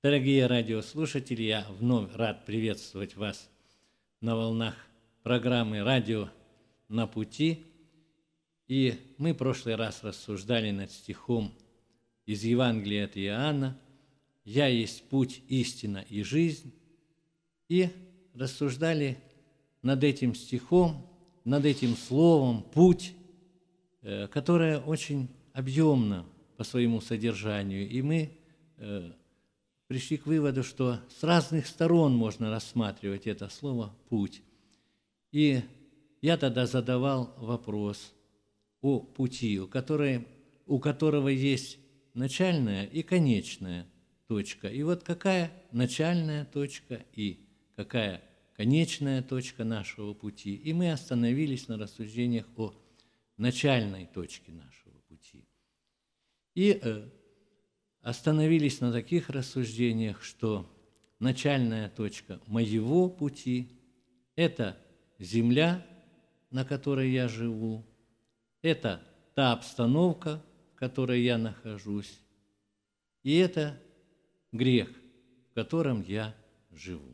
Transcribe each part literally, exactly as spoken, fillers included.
Дорогие радиослушатели, я вновь рад приветствовать вас на волнах программы «Радио на пути». И мы в прошлый раз рассуждали над стихом из Евангелия от Иоанна «Я есть путь, истина и жизнь». И рассуждали над этим стихом, над этим словом «путь», которое очень объемно по своему содержанию. И мы пришли к выводу, что с разных сторон можно рассматривать это слово «путь». И я тогда задавал вопрос о пути, у, которой, у которого есть начальная и конечная точка. И вот какая начальная точка и какая конечная точка нашего пути. И мы остановились на рассуждениях о начальной точке нашего пути. И э, остановились на таких рассуждениях, что начальная точка моего пути – это земля, на которой я живу, это та обстановка, в которой я нахожусь, и это грех, в котором я живу.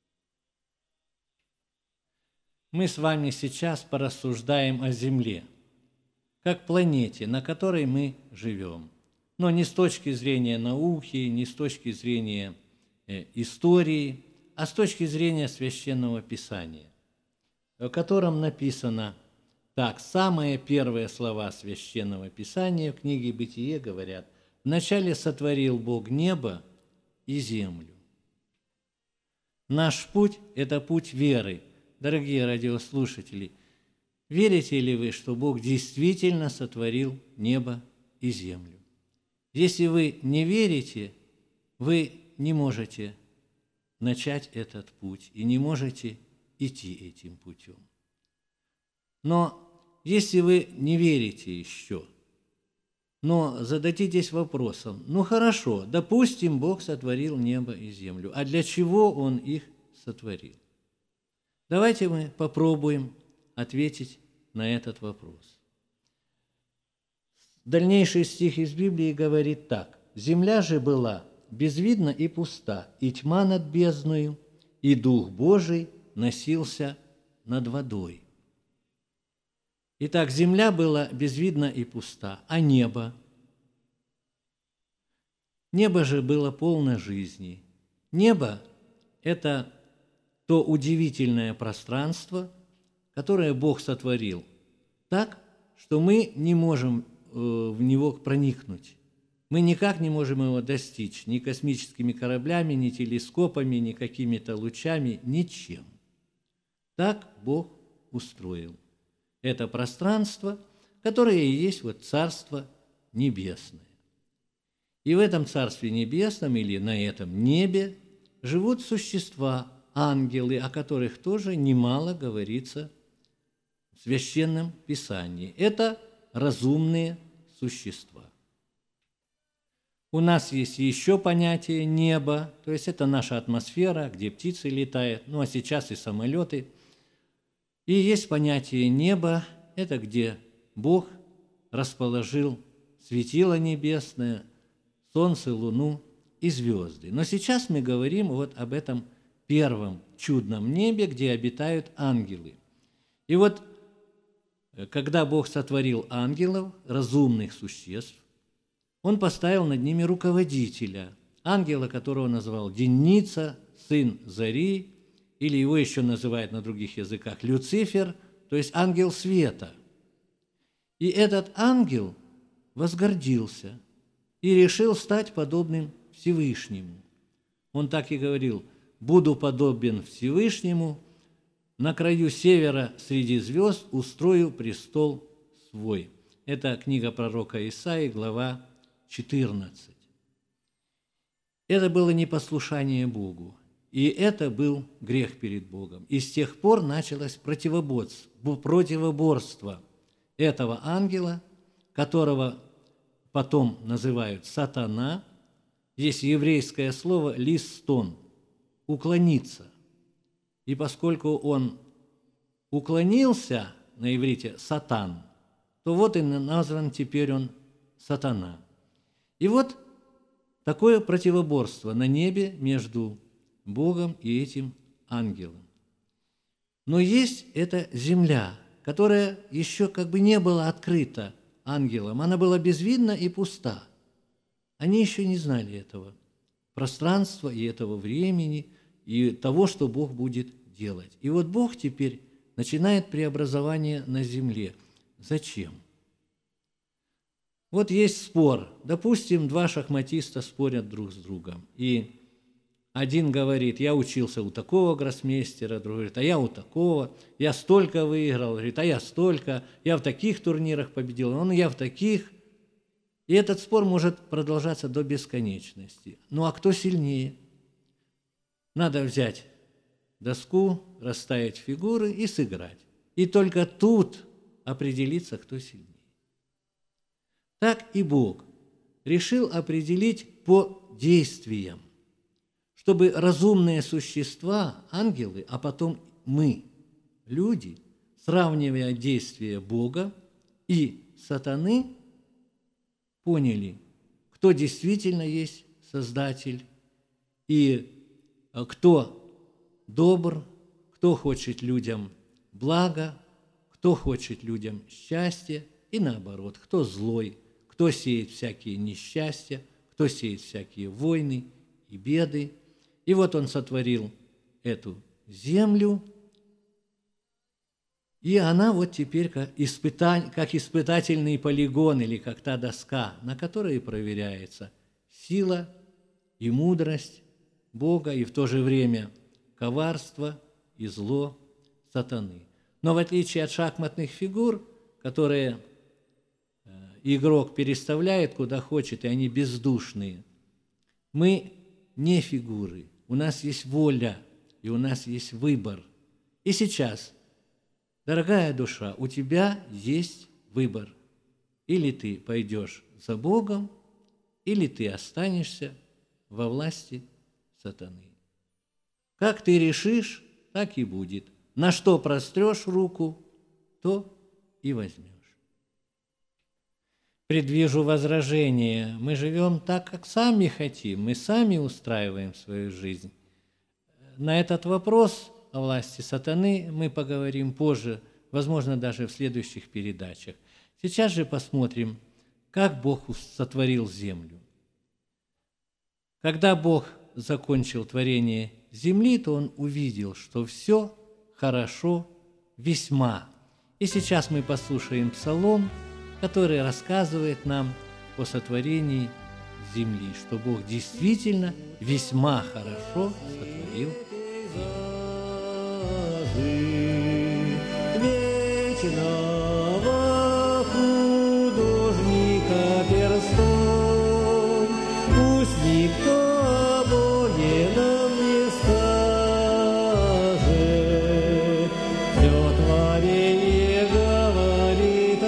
Мы с вами сейчас порассуждаем о Земле, как планете, на которой мы живем. Но не с точки зрения науки, не с точки зрения э, истории, а с точки зрения Священного Писания, в котором написано так. Самые первые слова Священного Писания в книге «Бытие» говорят: «Вначале сотворил Бог небо и землю». Наш путь – это путь веры. Дорогие радиослушатели, верите ли вы, что Бог действительно сотворил небо и землю? Если вы не верите, вы не можете начать этот путь и не можете идти этим путем. Но если вы не верите еще, но зададитесь вопросом: ну хорошо, допустим, Бог сотворил небо и землю, а для чего Он их сотворил? Давайте мы попробуем ответить на этот вопрос. Дальнейший стих из Библии говорит так: «Земля же была безвидна и пуста, и тьма над бездною, и Дух Божий носился над водой». Итак, земля была безвидна и пуста, а небо? Небо же было полно жизни. Небо – это то удивительное пространство, которое Бог сотворил так, что мы не можем в него проникнуть. Мы никак не можем его достичь ни космическими кораблями, ни телескопами, ни какими-то лучами, ничем. Так Бог устроил это пространство, которое и есть вот Царство Небесное. И в этом Царстве Небесном или на этом небе живут существа, ангелы, о которых тоже немало говорится в Священном Писании. Это разумные существа. У нас есть еще понятие неба, то есть это наша атмосфера, где птицы летают, ну а сейчас и самолеты. И есть понятие неба, это где Бог расположил светило небесное, солнце, луну и звезды. Но сейчас мы говорим вот об этом первом чудном небе, где обитают ангелы. И вот когда Бог сотворил ангелов, разумных существ, Он поставил над ними руководителя, ангела, которого назвал Деница, сын Зари, или его еще называют на других языках Люцифер, то есть ангел света. И этот ангел возгордился и решил стать подобным Всевышнему. Он так и говорил: «Буду подобен Всевышнему, на краю севера среди звезд устрою престол свой». Это книга пророка Исаии, глава четырнадцать. Это было непослушание Богу, и это был грех перед Богом. И с тех пор началось противоборство, противоборство этого ангела, которого потом называют сатана. Есть еврейское слово «листон» – «уклониться». И поскольку он уклонился, на иврите «сатан», то вот и назван теперь он «сатана». И вот такое противоборство на небе между Богом и этим ангелом. Но есть эта земля, которая еще как бы не была открыта ангелом. Она была безвидна и пуста. Они еще не знали этого пространства и этого времени, и того, что Бог будет делать. И вот Бог теперь начинает преобразование на земле. Зачем? Вот есть спор. Допустим, два шахматиста спорят друг с другом. И один говорит: я учился у такого гроссмейстера, другой говорит: а я у такого, я столько выиграл, говорит: а я столько, я в таких турнирах победил, он я в таких. И этот спор может продолжаться до бесконечности. Ну а кто сильнее? Надо взять доску, расставить фигуры и сыграть. И только тут определиться, кто сильнее. Так и Бог решил определить по действиям, чтобы разумные существа, ангелы, а потом мы, люди, сравнивая действия Бога и сатаны, поняли, кто действительно есть Создатель и кто добр, кто хочет людям блага, кто хочет людям счастья, и наоборот, кто злой, кто сеет всякие несчастья, кто сеет всякие войны и беды. И вот Он сотворил эту землю, и она вот теперь как, испытань, как испытательный полигон или как та доска, на которой проверяется сила и мудрость Бога, и в то же время коварство и зло сатаны. Но в отличие от шахматных фигур, которые игрок переставляет куда хочет, и они бездушные, мы не фигуры, у нас есть воля, и у нас есть выбор. И сейчас, дорогая душа, у тебя есть выбор. Или ты пойдешь за Богом, или ты останешься во власти сатаны. Как ты решишь, так и будет. На что прострешь руку, то и возьмешь. Предвижу возражение. Мы живем так, как сами хотим, мы сами устраиваем свою жизнь. На этот вопрос о власти сатаны мы поговорим позже, возможно, даже в следующих передачах. Сейчас же посмотрим, как Бог сотворил землю. Когда Бог закончил творение земли, то Он увидел, что все хорошо весьма. И сейчас мы послушаем псалом, который рассказывает нам о сотворении земли, что Бог действительно весьма хорошо сотворил вечного художника перстом. Пусть никто о Боге нам не скажет, все творение говорит о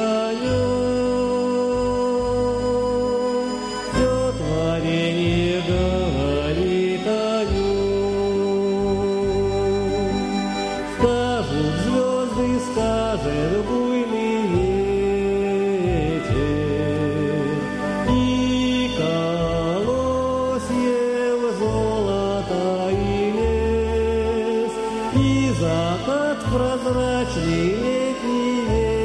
нем, все творение говорит о нем. Скажут звезды, скажет буйный ветер, и колосьев золото и лес, и закат прозрачный летний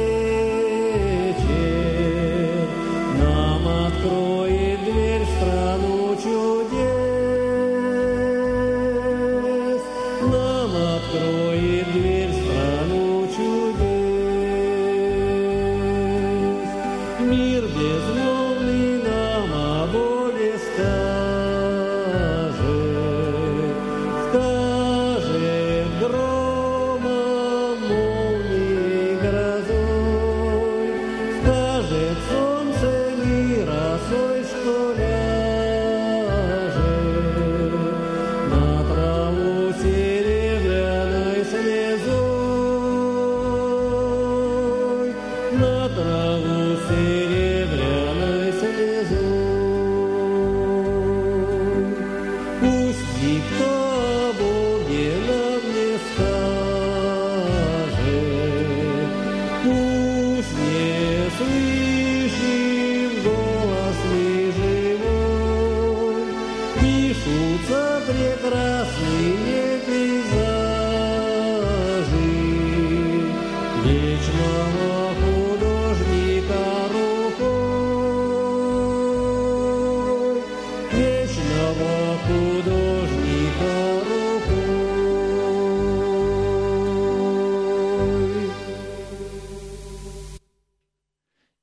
вечер нам откроет дверь в страну чудес, нам откроет дверь в страну чудес. Мир безмолвный нам о Боге скажет, скажет громом, молнией, грозой, скажет солнце мира росой, что ляжет на траву серебряной слезой, на траву серебряной слезой. Пусть никто о Боге нам не скажет, пусть не слышим голос мы живой,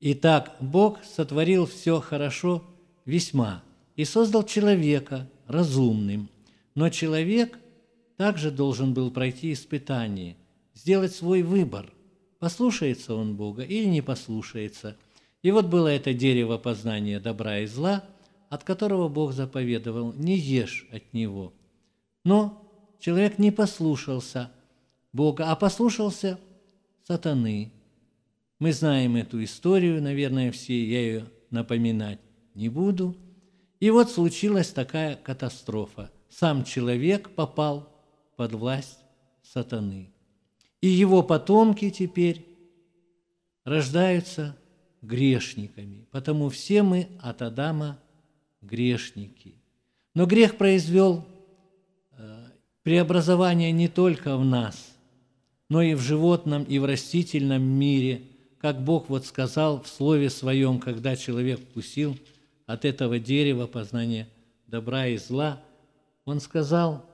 Итак, Бог сотворил все хорошо весьма и создал человека разумным. Но человек также должен был пройти испытание, сделать свой выбор, послушается он Бога или не послушается. И вот было это дерево познания добра и зла, от которого Бог заповедовал: не ешь от него. Но человек не послушался Бога, а послушался сатаны. Мы знаем эту историю, наверное, все, я ее напоминать не буду. И вот случилась такая катастрофа. Сам человек попал под власть сатаны. И его потомки теперь рождаются грешниками, потому все мы от Адама грешники. Но грех произвел преобразование не только в нас, но и в животном, и в растительном мире, как Бог вот сказал в Слове Своем, когда человек вкусил от этого дерева познания добра и зла, Он сказал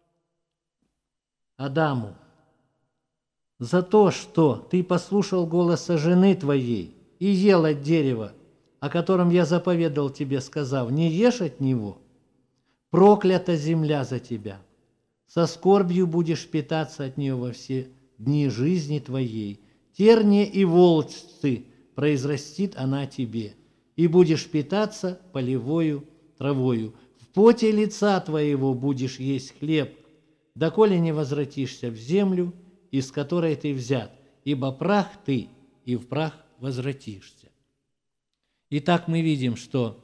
Адаму: «За то, что ты послушал голоса жены твоей и ел от дерева, о котором я заповедал тебе, сказав: не ешь от него, проклята земля за тебя, со скорбью будешь питаться от нее во все дни жизни твоей, терния и волчцы произрастит она тебе, и будешь питаться полевою травою. В поте лица твоего будешь есть хлеб, доколе не возвратишься в землю, из которой ты взят, ибо прах ты, и в прах возвратишься». Итак, мы видим, что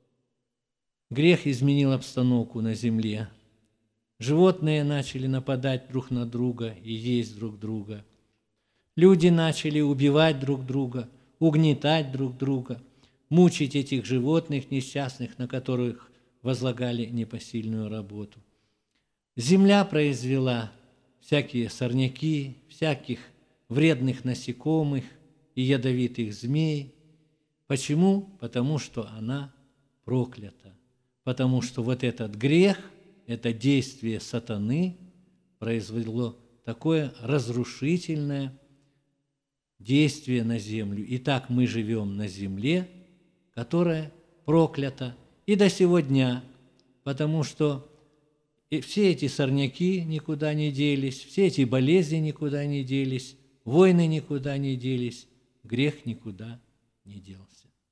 грех изменил обстановку на земле. Животные начали нападать друг на друга и есть друг друга. Люди начали убивать друг друга, угнетать друг друга, мучить этих животных несчастных, на которых возлагали непосильную работу. Земля произвела всякие сорняки, всяких вредных насекомых и ядовитых змей. Почему? Потому что она проклята. Потому что вот этот грех, это действие сатаны произвело такое разрушительное действие на землю. И так мы живем на земле, которая проклята и до сего дня, потому что и все эти сорняки никуда не делись, все эти болезни никуда не делись, войны никуда не делись, грех никуда не делся.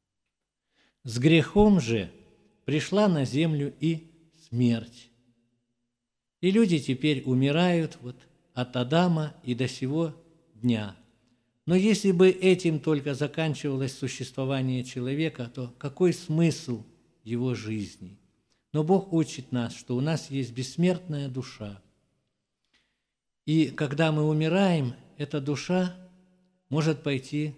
С грехом же пришла на землю и смерть. И люди теперь умирают вот от Адама и до сего дня. Но если бы этим только заканчивалось существование человека, то какой смысл его жизни? Но Бог учит нас, что у нас есть бессмертная душа. И когда мы умираем, эта душа может пойти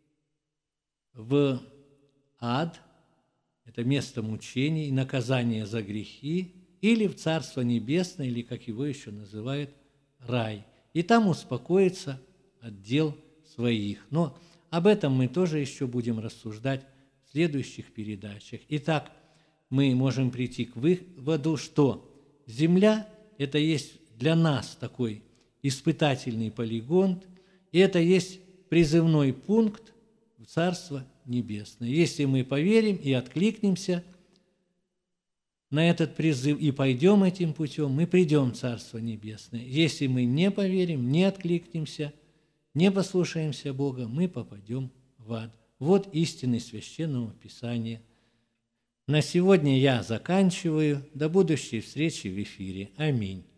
в ад, это место мучений и наказания за грехи, или в Царство Небесное, или, как его еще называют, рай. И там успокоиться от дел своих. Но об этом мы тоже еще будем рассуждать в следующих передачах. Итак, мы можем прийти к выводу, что земля – это есть для нас такой испытательный полигон, и это есть призывной пункт в Царство Небесное. Если мы поверим и откликнемся на этот призыв и пойдем этим путем, мы придем в Царство Небесное. Если мы не поверим, не откликнемся, не послушаемся Бога, мы попадем в ад. Вот истины Священного Писания. На сегодня я заканчиваю. До будущей встречи в эфире. Аминь.